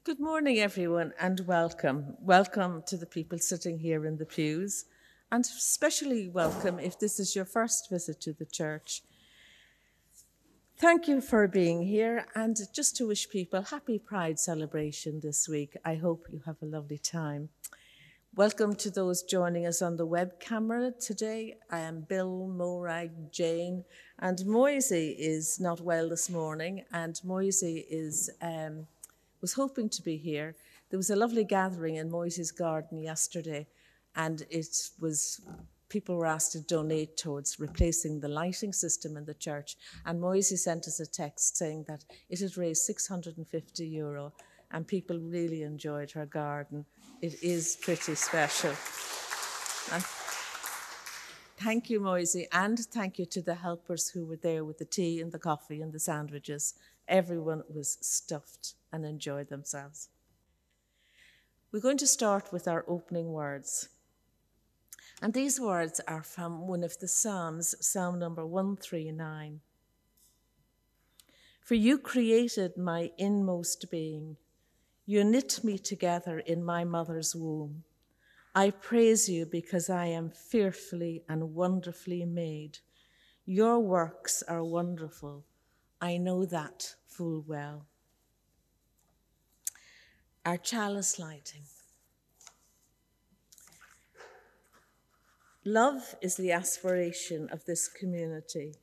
Good morning, everyone, and welcome. Welcome to the people sitting here in the pews, and especially welcome if this is your first visit to the church. Thank you for being here, and just to wish people happy Pride celebration this week. I hope you have a lovely time. Welcome to those joining us on the web camera today. I am Bill, Morag, Jane, and Moisey is not well this morning, and Moisey was hoping to be here. There was a lovely gathering in Moisey's garden yesterday, and people were asked to donate towards replacing the lighting system in the church. And Moisey sent us a text saying that it had raised €650, and people really enjoyed her garden. It is pretty special. And thank you, Moisey, and thank you to the helpers who were there with the tea and the coffee and the sandwiches. Everyone was stuffed and enjoyed themselves. We're going to start with our opening words. And these words are from one of the Psalms, Psalm number 139. For you created my inmost being. You knit me together in my mother's womb. I praise you because I am fearfully and wonderfully made. Your works are wonderful. I know that full well. Our chalice lighting. Love is the aspiration of this community.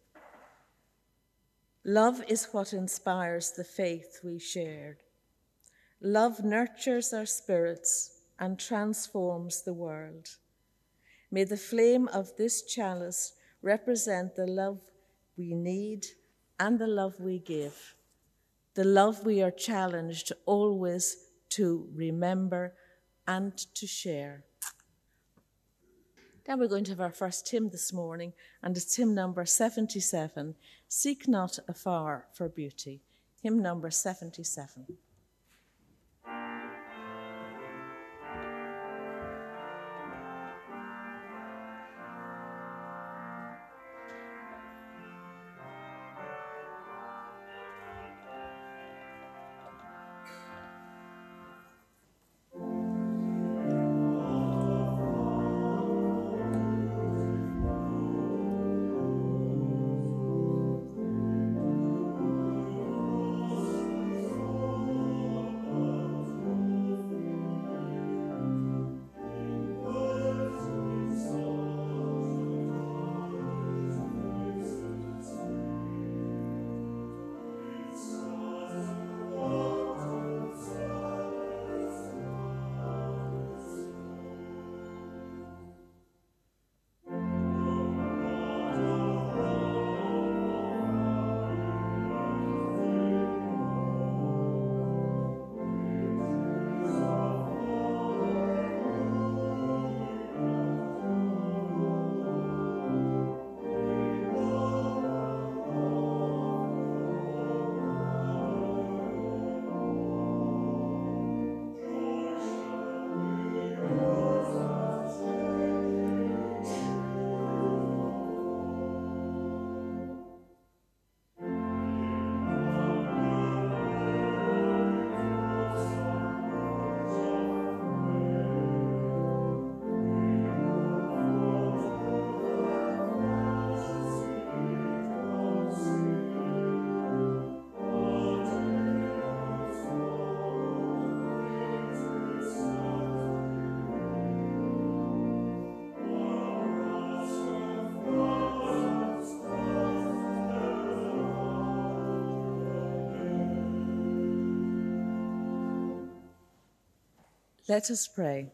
Love is what inspires the faith we shared. Love nurtures our spirits and transforms the world. May the flame of this chalice represent the love we need and the love we give, the love we are challenged always to remember and to share. Then we're going to have our first hymn this morning, and it's hymn number 77, Seek Not Afar for Beauty. Hymn number 77. Let us pray.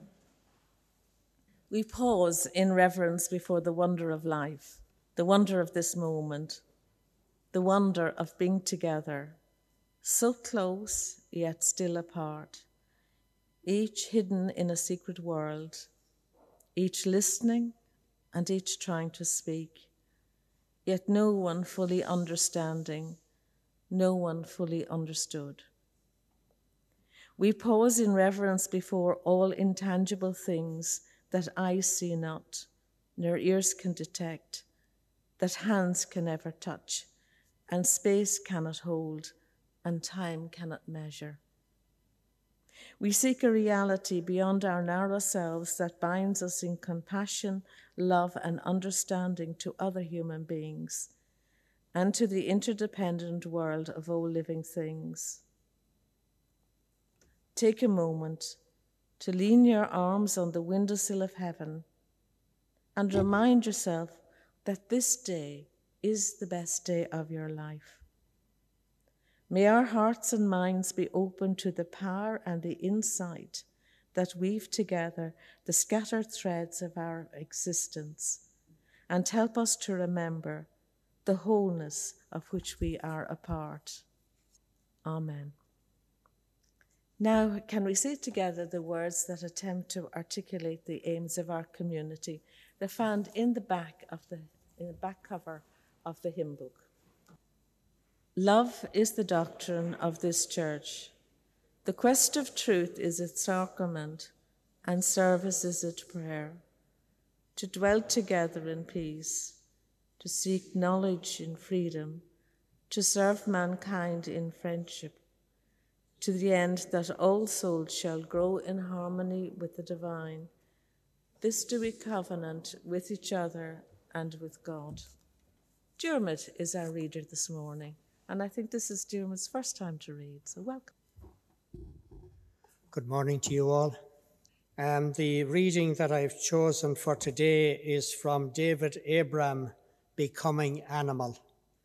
We pause in reverence before the wonder of life, the wonder of this moment, the wonder of being together, so close yet still apart, each hidden in a secret world, each listening and each trying to speak, yet no one fully understanding, no one fully understood. We pause in reverence before all intangible things that eyes see not, nor ears can detect, that hands can never touch, and space cannot hold, and time cannot measure. We seek a reality beyond our narrow selves that binds us in compassion, love, and understanding to other human beings and to the interdependent world of all living things. Take a moment to lean your arms on the windowsill of heaven and remind yourself that this day is the best day of your life. May our hearts and minds be open to the power and the insight that weave together the scattered threads of our existence and help us to remember the wholeness of which we are a part. Amen. Now, can we say together the words that attempt to articulate the aims of our community? They're found in the back cover of the hymn book. Love is the doctrine of this church. The quest of truth is its sacrament, and service is its prayer. To dwell together in peace, to seek knowledge in freedom, to serve mankind in friendship, to the end that all souls shall grow in harmony with the divine. This do we covenant with each other and with God. Dermot is our reader this morning, and I think this is Dermot's first time to read, so welcome. Good morning to you all. The reading that I've chosen for today is from David Abram, Becoming Animal.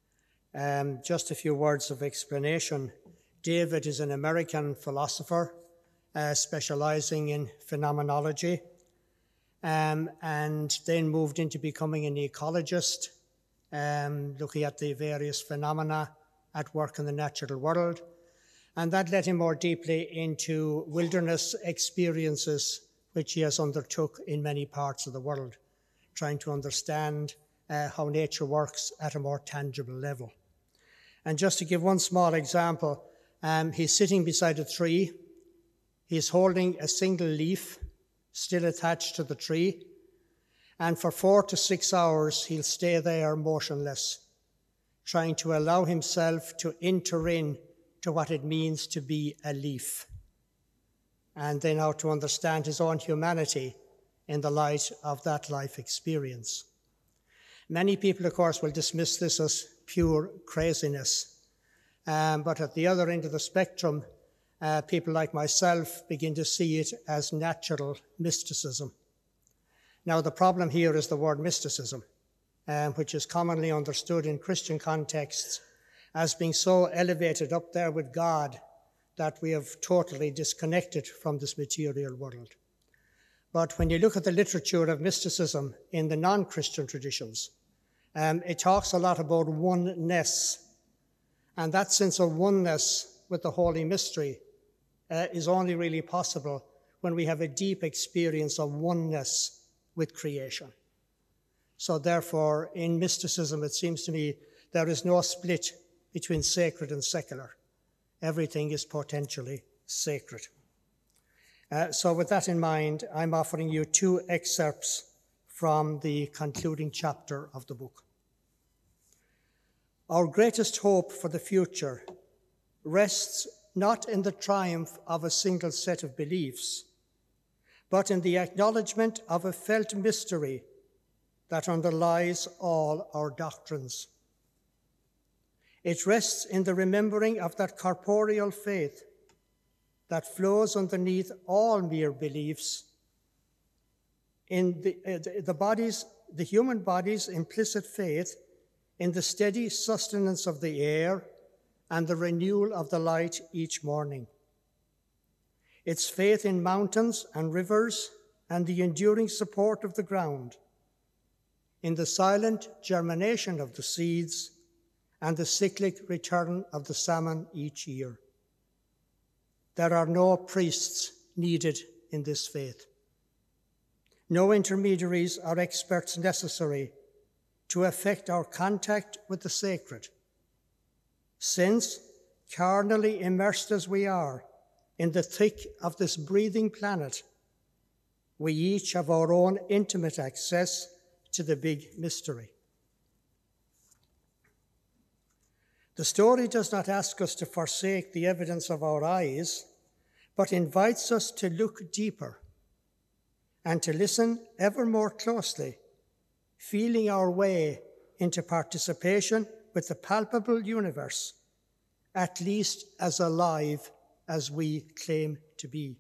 Just a few words of explanation. David is an American philosopher specializing in phenomenology, and then moved into becoming an ecologist, looking at the various phenomena at work in the natural world. And that led him more deeply into wilderness experiences, which he has undertook in many parts of the world, trying to understand how nature works at a more tangible level. And just to give one small example, he's sitting beside a tree. He's holding a single leaf still attached to the tree. And for 4 to 6 hours, he'll stay there motionless, trying to allow himself to enter in to what it means to be a leaf, and then how to understand his own humanity in the light of that life experience. Many people, of course, will dismiss this as pure craziness, but at the other end of the spectrum, people like myself begin to see it as natural mysticism. Now, the problem here is the word mysticism, which is commonly understood in Christian contexts as being so elevated up there with God that we have totally disconnected from this material world. But when you look at the literature of mysticism in the non-Christian traditions, it talks a lot about oneness. And that sense of oneness with the Holy Mystery is only really possible when we have a deep experience of oneness with creation. So therefore, in mysticism, it seems to me there is no split between sacred and secular. Everything is potentially sacred. So with that in mind, I'm offering you 2 excerpts from the concluding chapter of the book. Our greatest hope for the future rests not in the triumph of a single set of beliefs, but in the acknowledgement of a felt mystery that underlies all our doctrines. It rests in the remembering of that corporeal faith that flows underneath all mere beliefs, in the human body's implicit faith in the steady sustenance of the air and the renewal of the light each morning. Its faith in mountains and rivers and the enduring support of the ground, in the silent germination of the seeds and the cyclic return of the salmon each year. There are no priests needed in this faith. No intermediaries or experts necessary to effect our contact with the sacred, since, carnally immersed as we are in the thick of this breathing planet, we each have our own intimate access to the big mystery. The story does not ask us to forsake the evidence of our eyes, but invites us to look deeper and to listen ever more closely, feeling our way into participation with the palpable universe, at least as alive as we claim to be.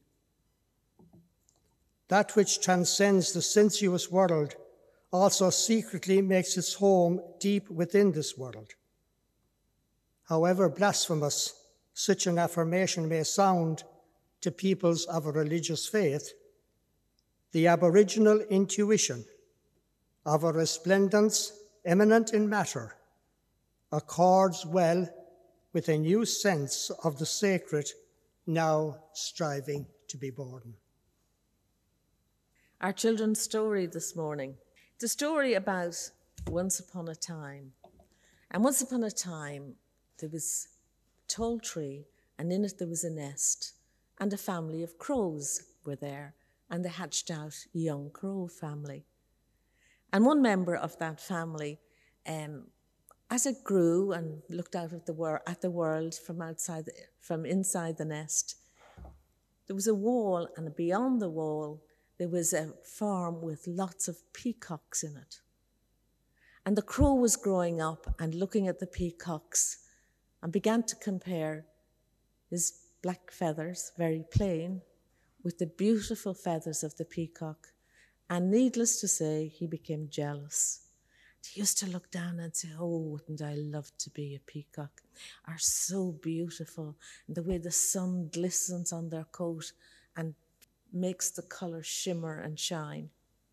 That which transcends the sensuous world also secretly makes its home deep within this world. However blasphemous such an affirmation may sound to peoples of a religious faith, the aboriginal intuition of a resplendence eminent in matter accords well with a new sense of the sacred now striving to be born. Our children's story this morning. It's a story about once upon a time. And once upon a time, there was a tall tree, and in it there was a nest, and a family of crows were there, and they hatched out a young crow family. And one member of that family, as it grew and looked out at the world from inside the nest, there was a wall, and beyond the wall, there was a farm with lots of peacocks in it. And the crow was growing up and looking at the peacocks and began to compare his black feathers, very plain, with the beautiful feathers of the peacock. And needless to say, he became jealous. He used to look down and say, oh, wouldn't I love to be a peacock? Are so beautiful. And the way the sun glistens on their coat and makes the colour shimmer and shine.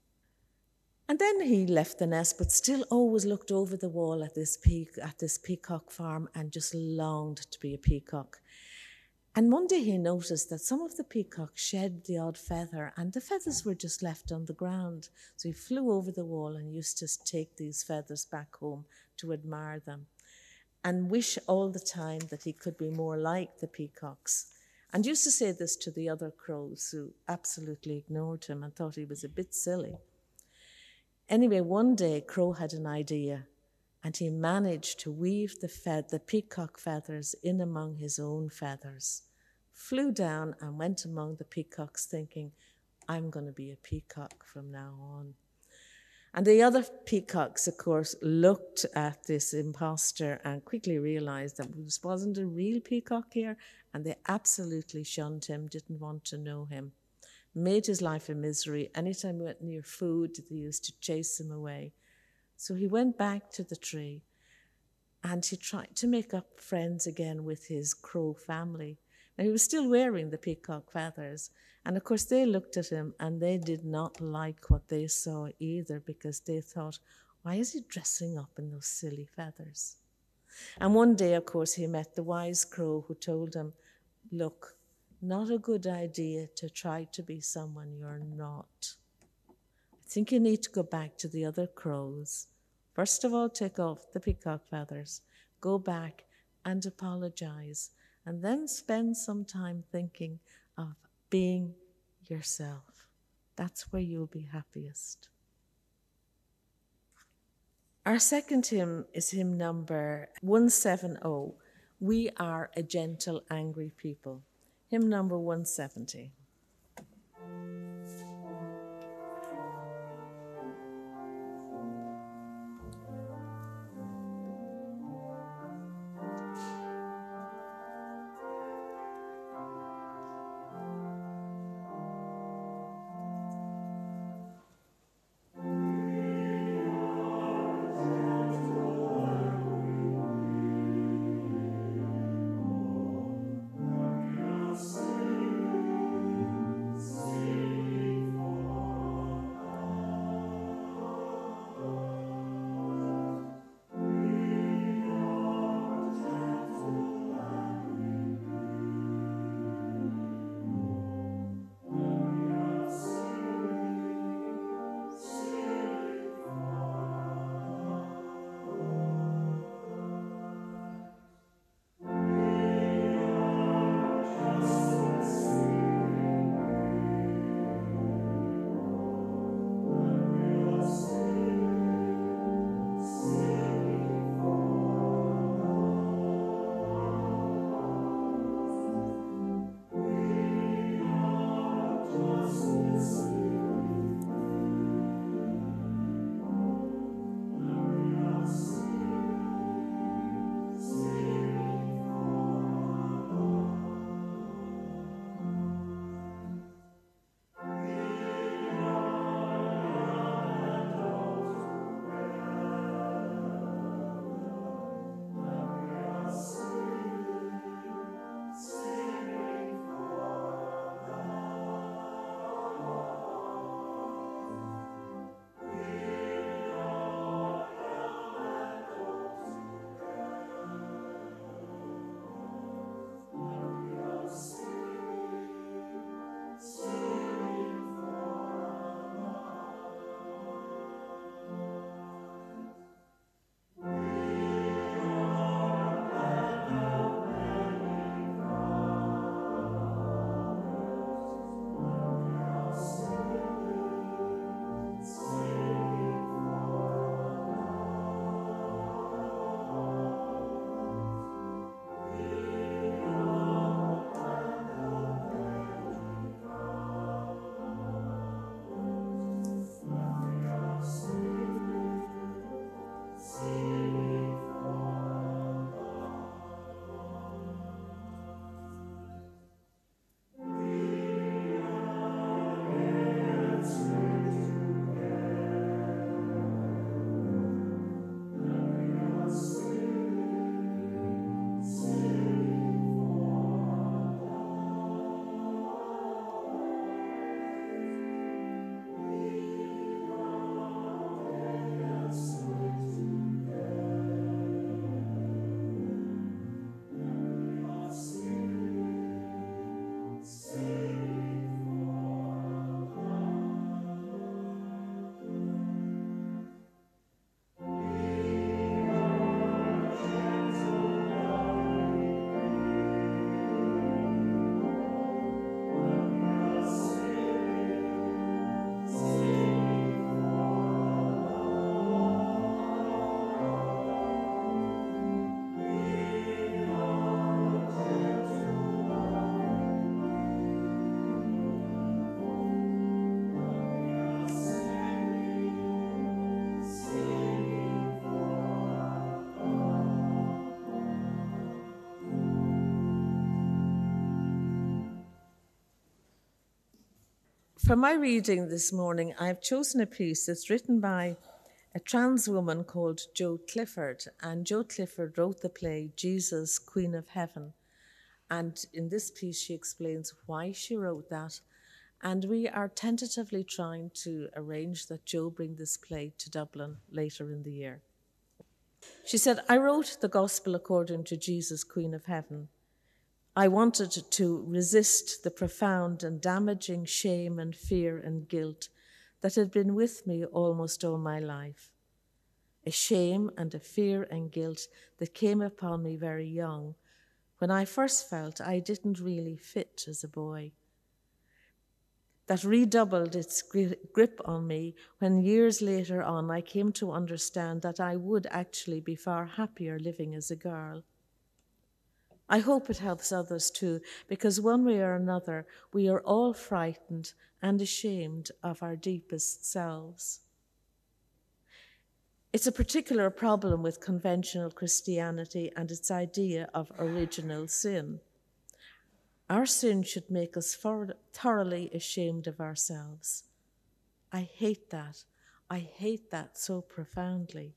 And then he left the nest, but still always looked over the wall at this peacock farm and just longed to be a peacock. And one day he noticed that some of the peacocks shed the odd feather, and the feathers were just left on the ground. So he flew over the wall and used to take these feathers back home to admire them and wish all the time that he could be more like the peacocks. And used to say this to the other crows, who absolutely ignored him and thought he was a bit silly. Anyway, one day Crow had an idea, and he managed to weave the peacock feathers in among his own feathers, flew down and went among the peacocks thinking, I'm going to be a peacock from now on. And the other peacocks, of course, looked at this imposter and quickly realized that this wasn't a real peacock here, and they absolutely shunned him, didn't want to know him, made his life a misery. Anytime he went near food, they used to chase him away. So he went back to the tree, and he tried to make up friends again with his crow family. Now, he was still wearing the peacock feathers, and of course they looked at him and they did not like what they saw either, because they thought, why is he dressing up in those silly feathers? And one day, of course, he met the wise crow who told him, look, not a good idea to try to be someone you're not. I think you need to go back to the other crows. First of all, take off the peacock feathers, go back and apologize, and then spend some time thinking of being yourself. That's where you'll be happiest. Our second hymn is hymn number 170, We Are a Gentle, Angry People. Hymn number 170. Sing For my reading this morning, I've chosen a piece that's written by a trans woman called Jo Clifford. And Jo Clifford wrote the play Jesus, Queen of Heaven. And in this piece, she explains why she wrote that. And we are tentatively trying to arrange that Jo bring this play to Dublin later in the year. She said, I wrote the Gospel according to Jesus, Queen of Heaven. I wanted to resist the profound and damaging shame and fear and guilt that had been with me almost all my life. A shame and a fear and guilt that came upon me very young, when I first felt I didn't really fit as a boy. That redoubled its grip on me when years later on I came to understand that I would actually be far happier living as a girl. I hope it helps others too, because one way or another, we are all frightened and ashamed of our deepest selves. It's a particular problem with conventional Christianity and its idea of original sin. Our sin should make us thoroughly ashamed of ourselves. I hate that. I hate that so profoundly.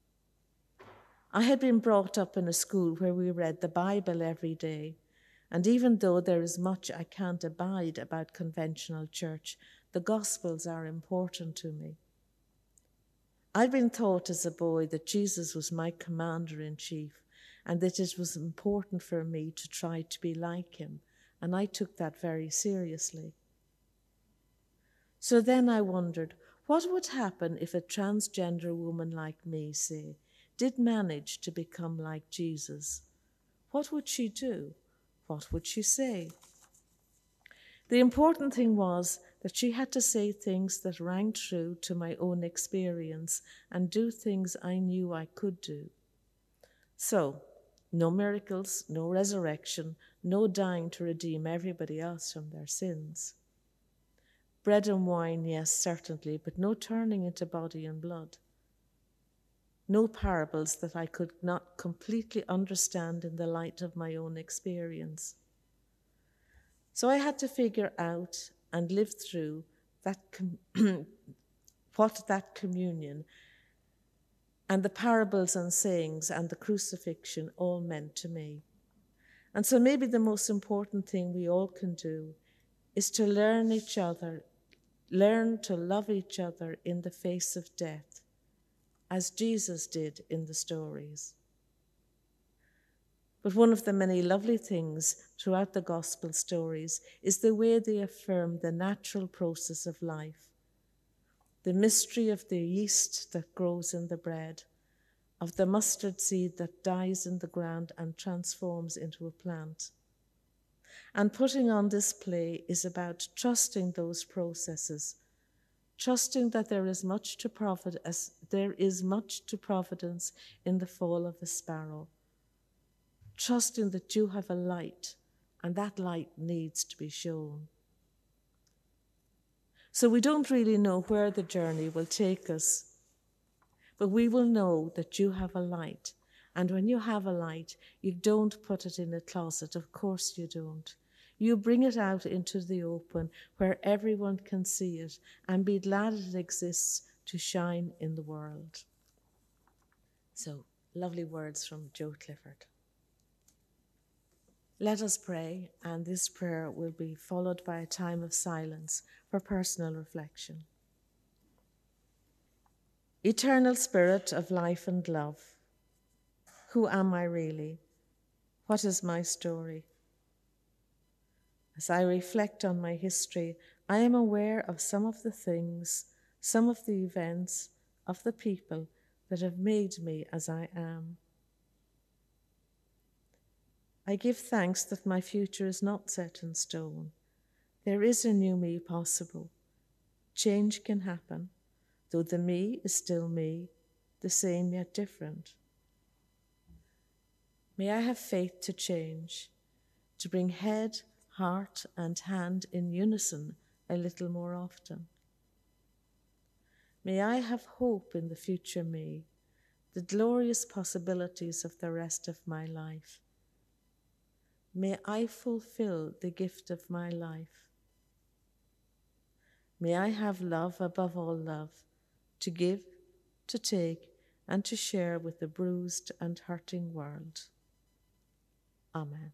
I had been brought up in a school where we read the Bible every day, and even though there is much I can't abide about conventional church, the Gospels are important to me. I'd been taught as a boy that Jesus was my commander-in-chief and that it was important for me to try to be like him, and I took that very seriously. So then I wondered, what would happen if a transgender woman like me, say, did manage to become like Jesus? What would she do? What would she say? The important thing was that she had to say things that rang true to my own experience and do things I knew I could do. So, no miracles, no resurrection, no dying to redeem everybody else from their sins. Bread and wine, yes, certainly, but no turning into body and blood. No parables that I could not completely understand in the light of my own experience. So I had to figure out and live through that what that communion and the parables and sayings and the crucifixion all meant to me. And so maybe the most important thing we all can do is to learn to love each other in the face of death, as Jesus did in the stories. But one of the many lovely things throughout the gospel stories is the way they affirm the natural process of life, the mystery of the yeast that grows in the bread, of the mustard seed that dies in the ground and transforms into a plant. And putting on this play is about trusting those processes, trusting that there is much to providence in the fall of a sparrow, trusting that you have a light, and that light needs to be shown. So we don't really know where the journey will take us, but we will know that you have a light. And when you have a light, you don't put it in a closet. Of course you don't. You bring it out into the open where everyone can see it and be glad it exists to shine in the world. So, lovely words from Jo Clifford. Let us pray, and this prayer will be followed by a time of silence for personal reflection. Eternal Spirit of life and love, who am I really? What is my story? As I reflect on my history, I am aware of some of the things, some of the events, of the people that have made me as I am. I give thanks that my future is not set in stone. There is a new me possible. Change can happen, though the me is still me, the same yet different. May I have faith to change, to bring head, heart, and hand in unison a little more often. May I have hope in the future me, the glorious possibilities of the rest of my life. May I fulfill the gift of my life. May I have love above all love, to give, to take, and to share with the bruised and hurting world. Amen.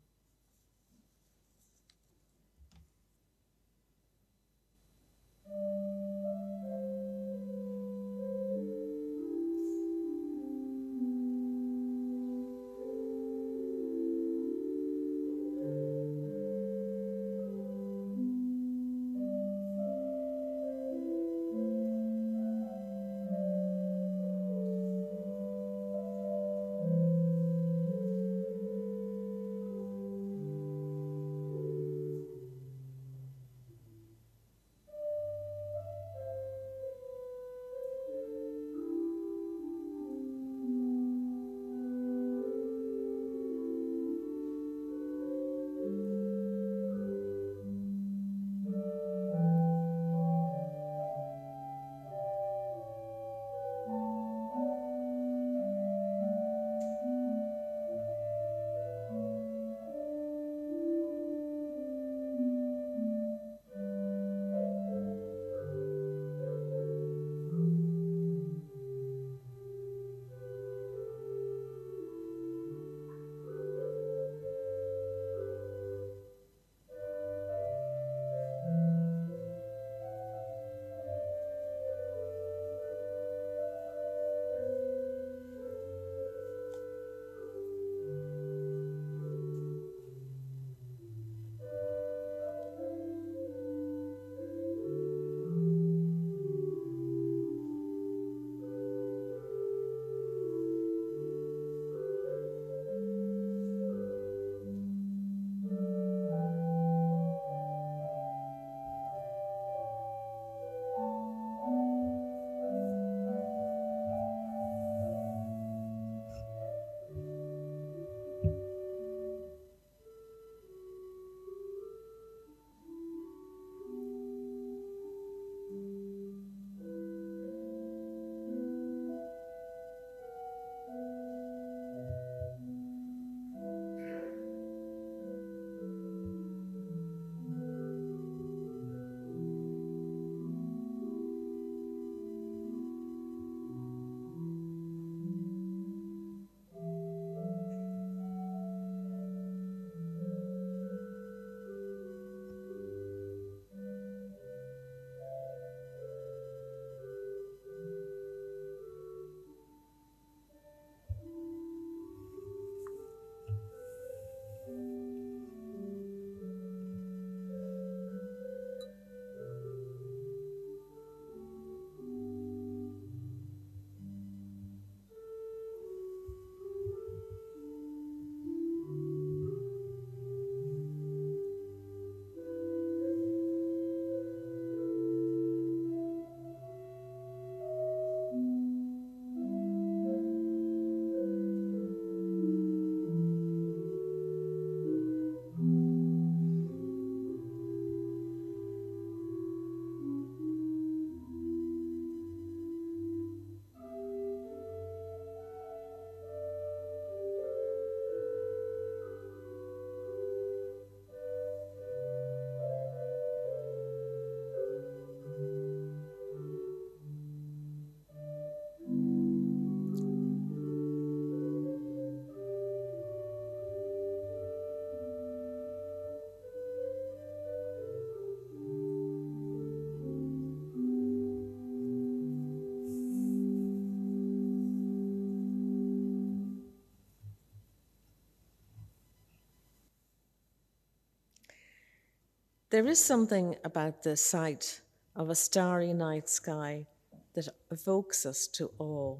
There is something about the sight of a starry night sky that evokes us to awe.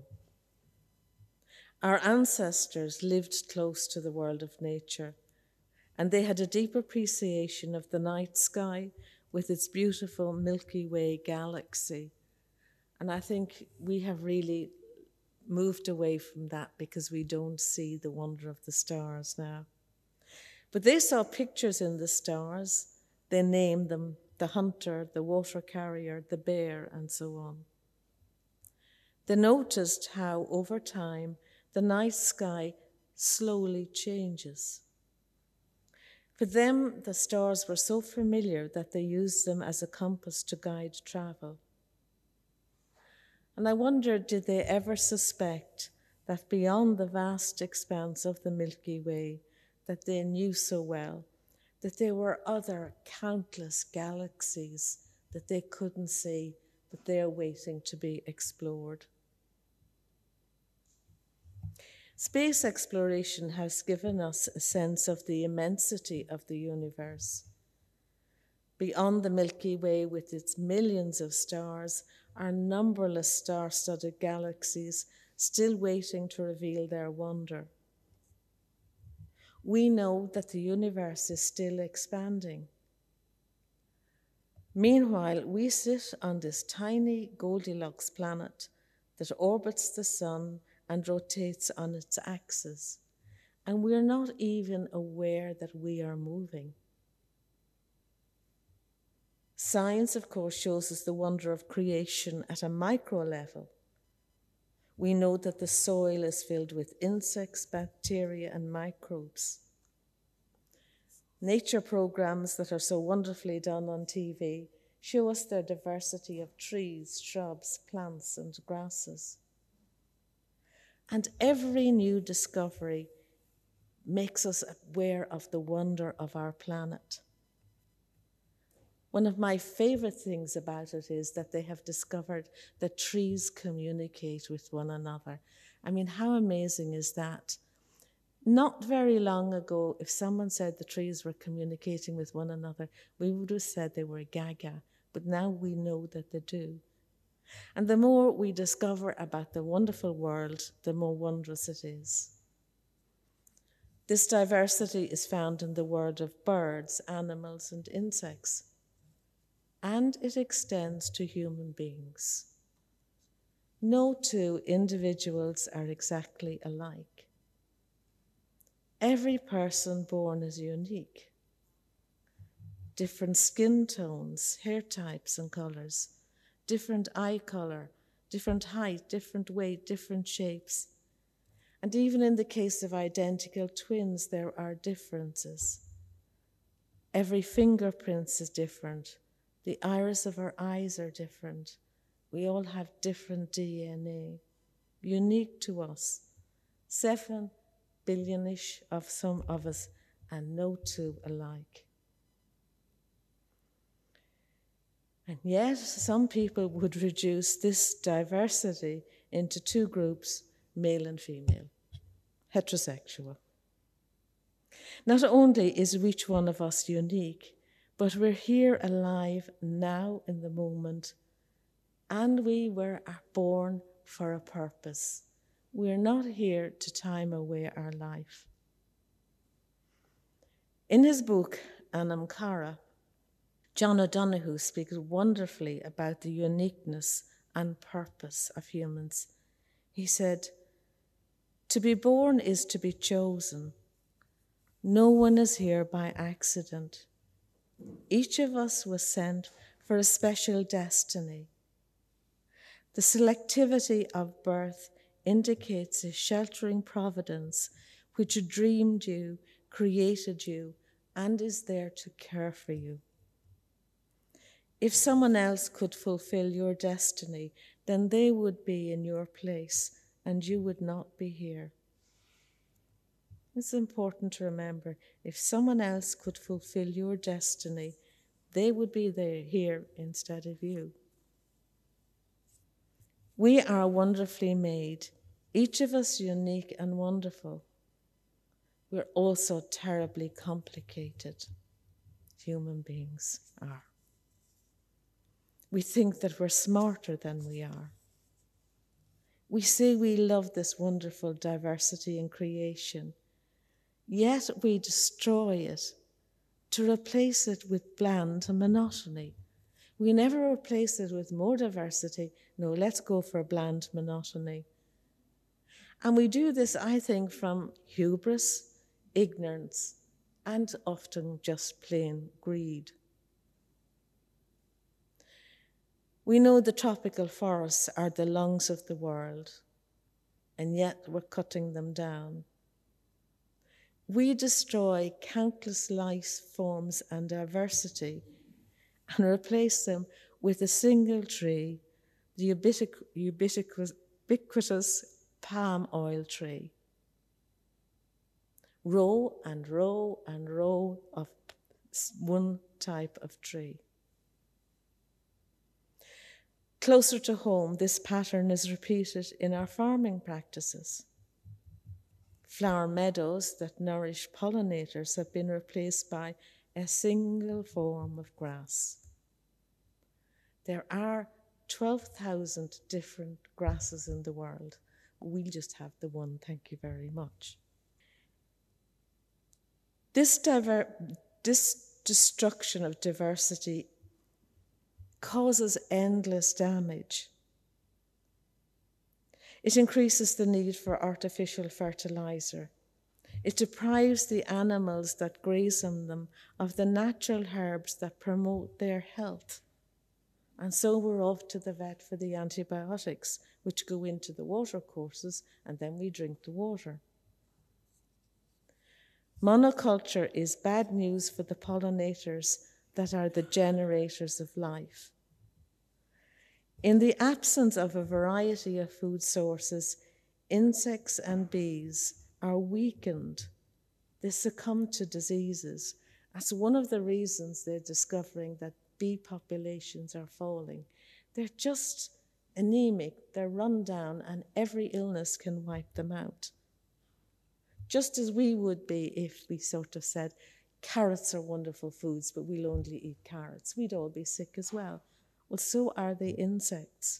Our ancestors lived close to the world of nature, and they had a deep appreciation of the night sky with its beautiful Milky Way galaxy. And I think we have really moved away from that because we don't see the wonder of the stars now. But they saw pictures in the stars. They named them the hunter, the water carrier, the bear, and so on. They noticed how over time the night sky slowly changes. For them, the stars were so familiar that they used them as a compass to guide travel. And I wondered, did they ever suspect that beyond the vast expanse of the Milky Way that they knew so well, that there were other countless galaxies that they couldn't see, but they're waiting to be explored? Space exploration has given us a sense of the immensity of the universe. Beyond the Milky Way, with its millions of stars, are numberless star-studded galaxies still waiting to reveal their wonder. We know that the universe is still expanding. Meanwhile, we sit on this tiny Goldilocks planet that orbits the sun and rotates on its axis, and we're not even aware that we are moving. Science, of course, shows us the wonder of creation at a micro level. We know that the soil is filled with insects, bacteria, and microbes. Nature programs that are so wonderfully done on TV show us their diversity of trees, shrubs, plants, and grasses. And every new discovery makes us aware of the wonder of our planet. One of my favorite things about it is that they have discovered that trees communicate with one another. I mean, how amazing is that? Not very long ago, if someone said the trees were communicating with one another, we would have said they were gaga, but now we know that they do. And the more we discover about the wonderful world, the more wondrous it is. This diversity is found in the world of birds, animals, and insects, and it extends to human beings. No two individuals are exactly alike. Every person born is unique. Different skin tones, hair types and colors, different eye color, different height, different weight, different shapes. And even in the case of identical twins, there are differences. Every fingerprint is different. The iris of our eyes are different. We all have different DNA, unique to us. 7 billion-ish of some of us, and no two alike. And yet, some people would reduce this diversity into two groups, male and female, heterosexual. Not only is each one of us unique, but we're here alive now in the moment, and we were born for a purpose. We're not here to time away our life. In his book, Anam Cara, John O'Donoghue speaks wonderfully about the uniqueness and purpose of humans. He said, "To be born is to be chosen. No one is here by accident. Each of us was sent for a special destiny. The selectivity of birth indicates a sheltering providence which dreamed you, created you, and is there to care for you. If someone else could fulfill your destiny, then they would be in your place and you would not be here." It's important to remember, if someone else could fulfill your destiny, they would be there here instead of you. We are wonderfully made, each of us unique and wonderful. We're also terribly complicated. Human beings are. We think that we're smarter than we are. We say we love this wonderful diversity in creation, yet we destroy it to replace it with bland monotony. We never replace it with more diversity. No, let's go for bland monotony. And we do this, I think, from hubris, ignorance, and often just plain greed. We know the tropical forests are the lungs of the world, and yet we're cutting them down. We destroy countless life forms and diversity and replace them with a single tree, the ubiquitous palm oil tree. Row and row and row of one type of tree. Closer to home, this pattern is repeated in our farming practices. Flower meadows that nourish pollinators have been replaced by a single form of grass. There are 12,000 different grasses in the world. We just have the one, thank you very much. This destruction of diversity causes endless damage. It increases the need for artificial fertilizer. It deprives the animals that graze on them of the natural herbs that promote their health. And so we're off to the vet for the antibiotics, which go into the water courses, and then we drink the water. Monoculture is bad news for the pollinators that are the generators of life. In the absence of a variety of food sources, insects and bees are weakened. They succumb to diseases. That's one of the reasons they're discovering that bee populations are falling. They're just anemic, they're run down, and every illness can wipe them out. Just as we would be if we sort of said, carrots are wonderful foods, but we'll only eat carrots. We'd all be sick as well. Well, so are the insects.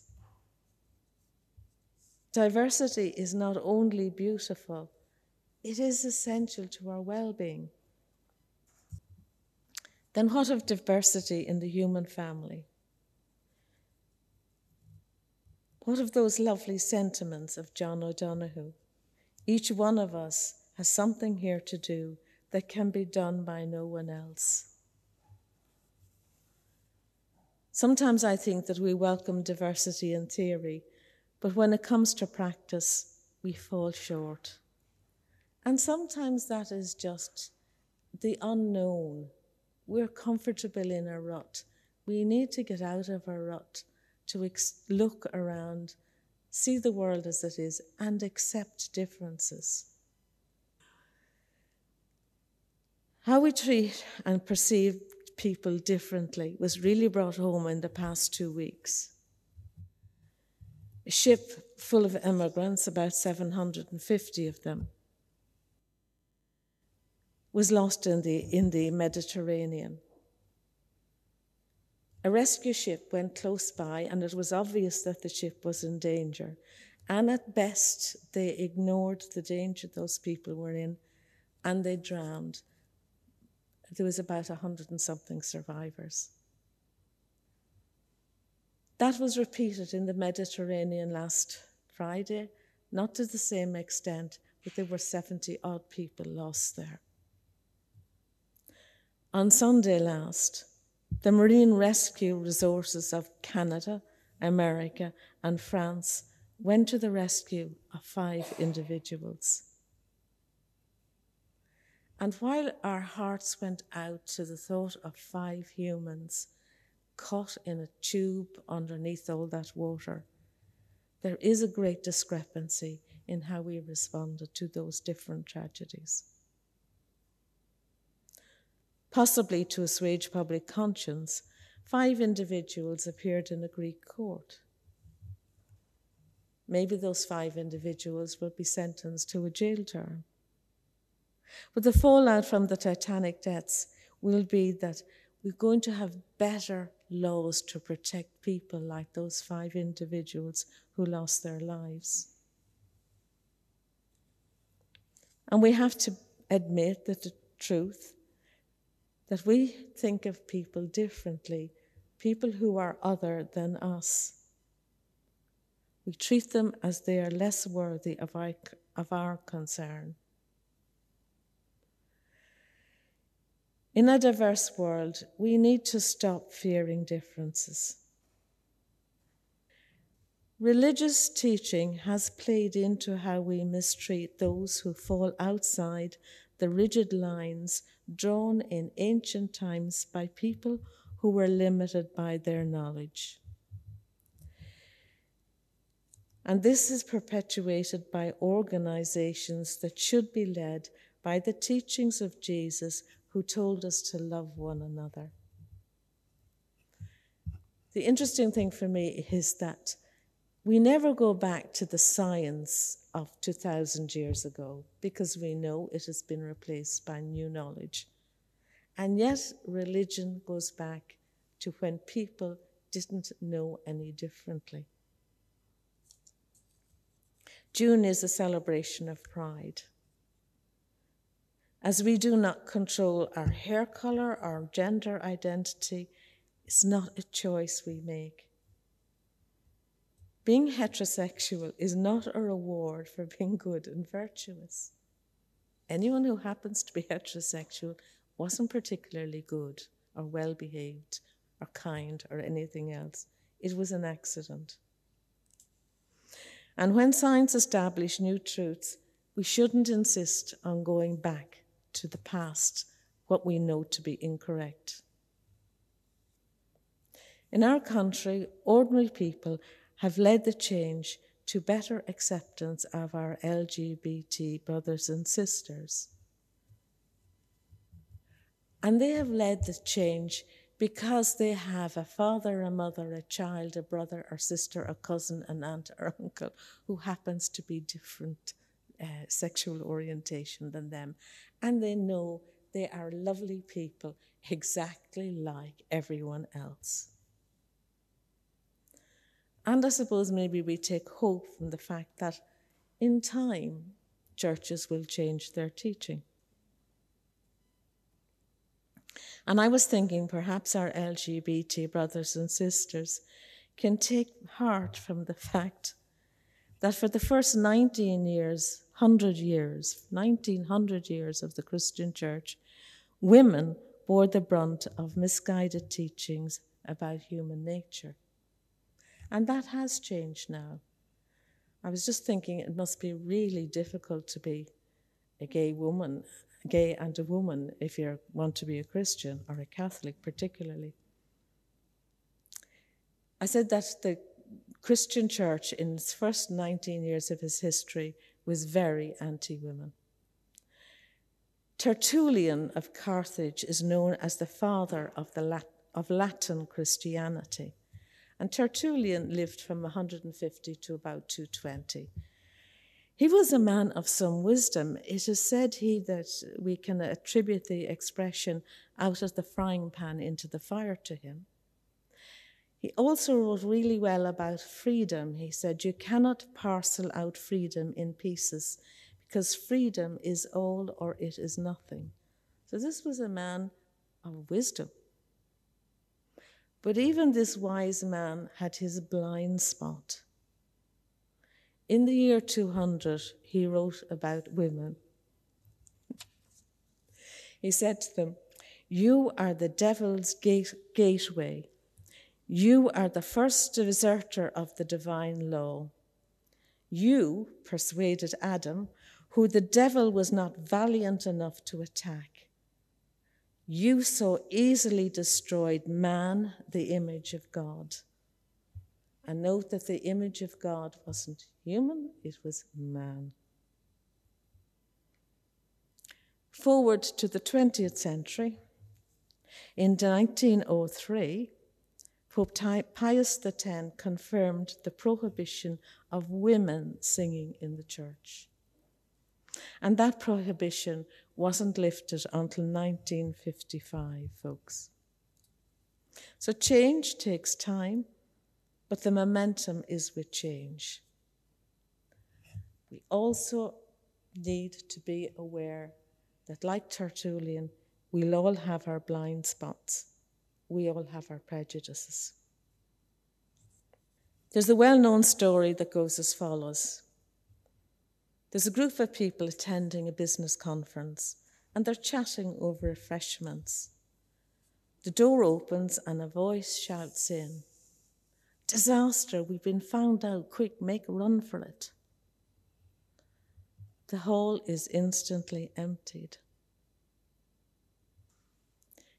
Diversity is not only beautiful, it is essential to our well-being. Then what of diversity in the human family? What of those lovely sentiments of John O'Donoghue? Each one of us has something here to do that can be done by no one else. Sometimes I think that we welcome diversity in theory, but when it comes to practice, we fall short. And sometimes that is just the unknown. We're comfortable in a rut. We need to get out of a rut to look around, see the world as it is, and accept differences. How we treat and perceive people differently was really brought home in the past 2 weeks. A ship full of immigrants, about 750 of them, was lost in the Mediterranean. A rescue ship went close by, and it was obvious that the ship was in danger. And at best, they ignored the danger those people were in, and they drowned. There was about 100 and something survivors. That was repeated in the Mediterranean last Friday, not to the same extent, but there were 70-odd people lost there. On Sunday last, the marine rescue resources of Canada, America, and France went to the rescue of 5 individuals. And while our hearts went out to the thought of 5 humans caught in a tube underneath all that water, there is a great discrepancy in how we responded to those different tragedies. Possibly to assuage public conscience, 5 individuals appeared in a Greek court. Maybe those 5 individuals will be sentenced to a jail term. But the fallout from the Titanic deaths will be that we're going to have better laws to protect people like those 5 individuals who lost their lives. And we have to admit that the truth, that we think of people differently, people who are other than us. We treat them as they are less worthy of our concern. In a diverse world, we need to stop fearing differences. Religious teaching has played into how we mistreat those who fall outside the rigid lines drawn in ancient times by people who were limited by their knowledge. And this is perpetuated by organizations that should be led by the teachings of Jesus, who told us to love one another. The interesting thing for me is that we never go back to the science of 2,000 years ago, because we know it has been replaced by new knowledge. And yet religion goes back to when people didn't know any differently. June is a celebration of pride. As we do not control our hair color, our gender identity, it's not a choice we make. Being heterosexual is not a reward for being good and virtuous. Anyone who happens to be heterosexual wasn't particularly good or well-behaved or kind or anything else. It was an accident. And when science establishes new truths, we shouldn't insist on going back to the past, what we know to be incorrect. In our country, ordinary people have led the change to better acceptance of our LGBT brothers and sisters. And they have led the change because they have a father, a mother, a child, a brother or sister, a cousin, an aunt or uncle who happens to be different sexual orientation than them. And they know they are lovely people exactly like everyone else. And I suppose maybe we take hope from the fact that in time, churches will change their teaching. And I was thinking perhaps our LGBT brothers and sisters can take heart from the fact that for the first 1900 years of the Christian church, women bore the brunt of misguided teachings about human nature. And that has changed now. I was just thinking it must be really difficult to be a gay and a woman if you want to be a Christian or a Catholic particularly. I said that the Christian church in its first 19 years of its history was very anti-women. Tertullian of Carthage is known as the father of Latin Christianity. And Tertullian lived from 150 to about 220. He was a man of some wisdom. It is said that we can attribute the expression out of the frying pan into the fire to him. He also wrote really well about freedom. He said, you cannot parcel out freedom in pieces because freedom is all or it is nothing. So this was a man of wisdom. But even this wise man had his blind spot. In the year 200, he wrote about women. He said to them, you are the devil's gateway. You are the first deserter of the divine law. You persuaded Adam, who the devil was not valiant enough to attack. You so easily destroyed man, the image of God. And note that the image of God wasn't human, it was man. Forward to the 20th century, in 1903, Pope Pius X confirmed the prohibition of women singing in the church. And that prohibition wasn't lifted until 1955, folks. So change takes time, but the momentum is with change. We also need to be aware that, like Tertullian, we'll all have our blind spots. We all have our prejudices. There's a well-known story that goes as follows. There's a group of people attending a business conference, and they're chatting over refreshments. The door opens and a voice shouts in, "Disaster, we've been found out, quick, make a run for it." The hall is instantly emptied.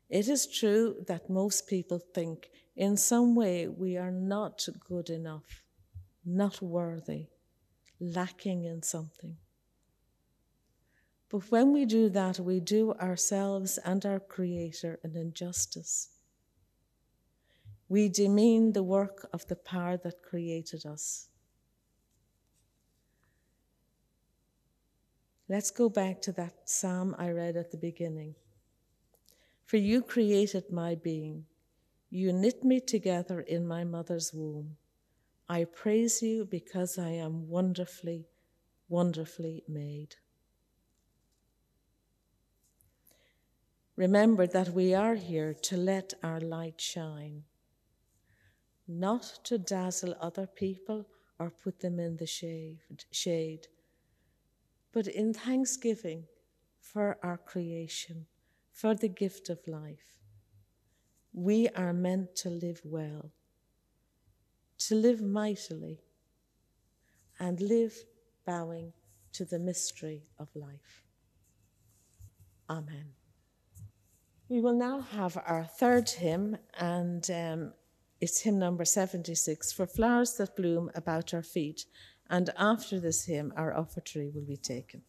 It is true that most people think in some way we are not good enough, not worthy, lacking in something. But when we do that, we do ourselves and our Creator an injustice. We demean the work of the power that created us. Let's go back to that psalm I read at the beginning. For you created my being. You knit me together in my mother's womb. I praise you because I am wonderfully, wonderfully made. Remember that we are here to let our light shine, not to dazzle other people or put them in the shade, but in thanksgiving for our creation, for the gift of life. We are meant to live well, to live mightily, and live bowing to the mystery of life. Amen. We will now have our third hymn, and it's hymn number 76, For Flowers That Bloom About Our Feet. And after this hymn, our offertory will be taken.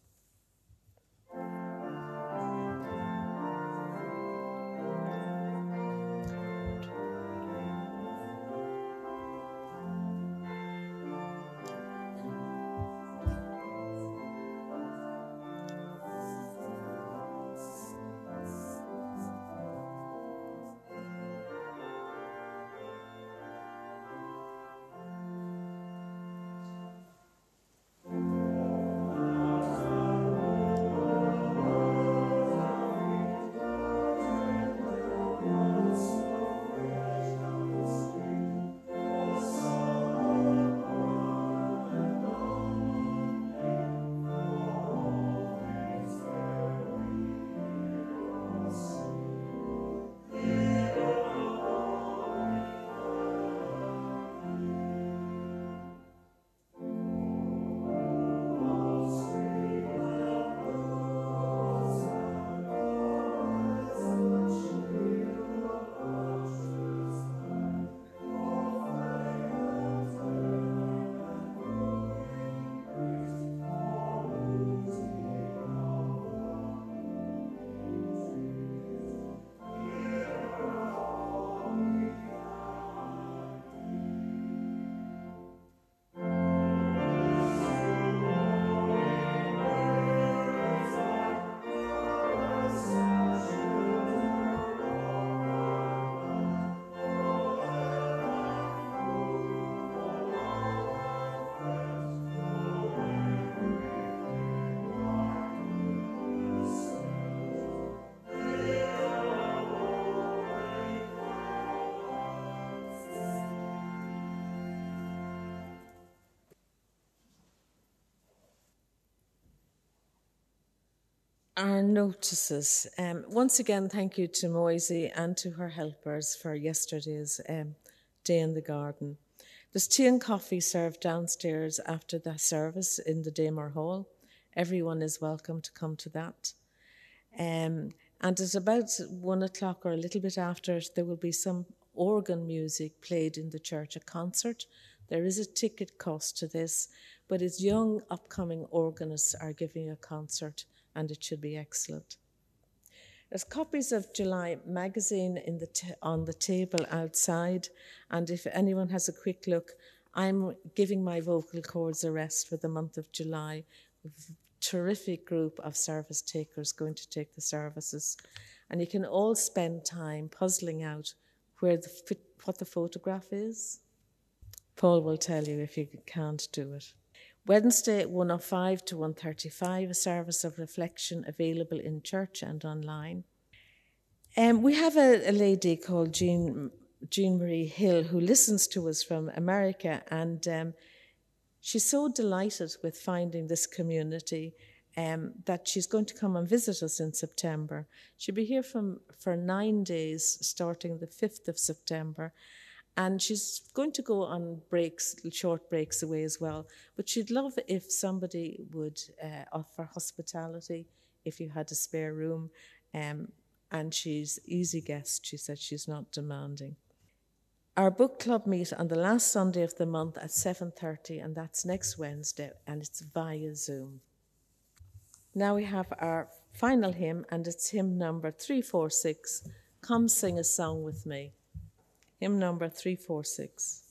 Our notices. Once again, thank you to Moisey and to her helpers for yesterday's day in the garden. There's tea and coffee served downstairs after the service in the Daymore Hall. Everyone is welcome to come to that. And at about 1 o'clock or a little bit after it, there will be some organ music played in the church, a concert. There is a ticket cost to this, but it's young upcoming organists are giving a concert, and it should be excellent. There's copies of July magazine on the table outside, and if anyone has a quick look, I'm giving my vocal cords a rest for the month of July. A terrific group of service takers going to take the services, and you can all spend time puzzling out what the photograph is. Paul will tell you if you can't do it. Wednesday, 1:05 to 1:35, a service of reflection available in church and online. We have a lady called Jean Marie Hill who listens to us from America, and she's so delighted with finding this community that she's going to come and visit us in September. She'll be here for 9 days, starting the 5th of September. And she's going to go on short breaks away as well. But she'd love if somebody would offer hospitality, if you had a spare room. and she's easy guest. She said she's not demanding. Our book club meet on the last Sunday of the month at 7:30, and that's next Wednesday, and it's via Zoom. Now we have our final hymn, and it's hymn number 346, Come Sing a Song With Me. Hymn number 346.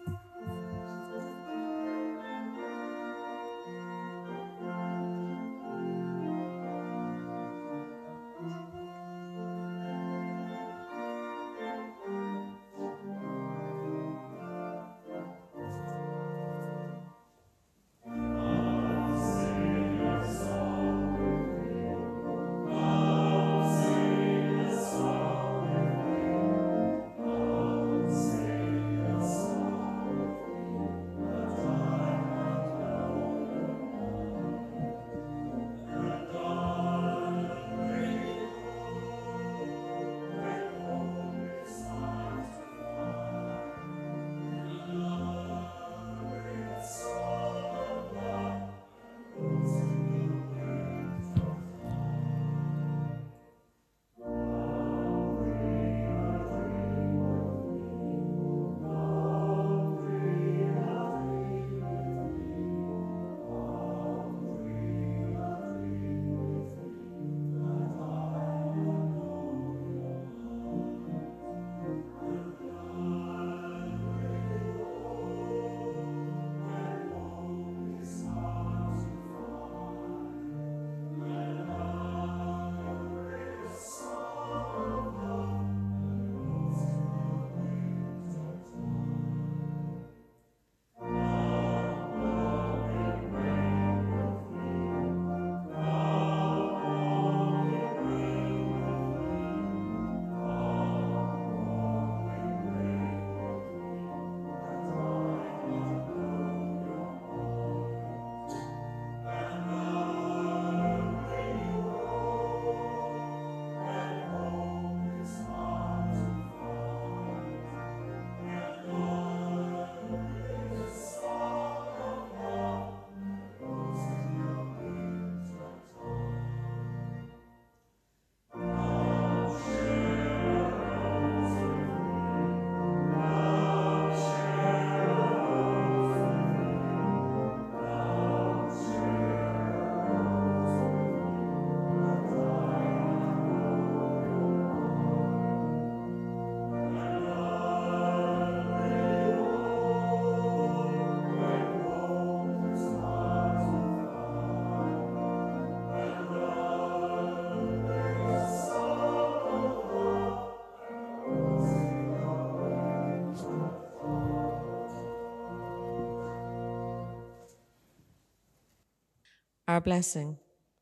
Our blessing.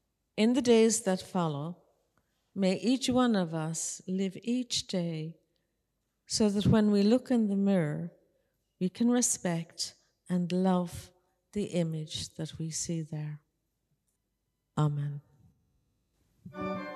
In the days that follow, may each one of us live each day so that when we look in the mirror, we can respect and love the image that we see there. Amen.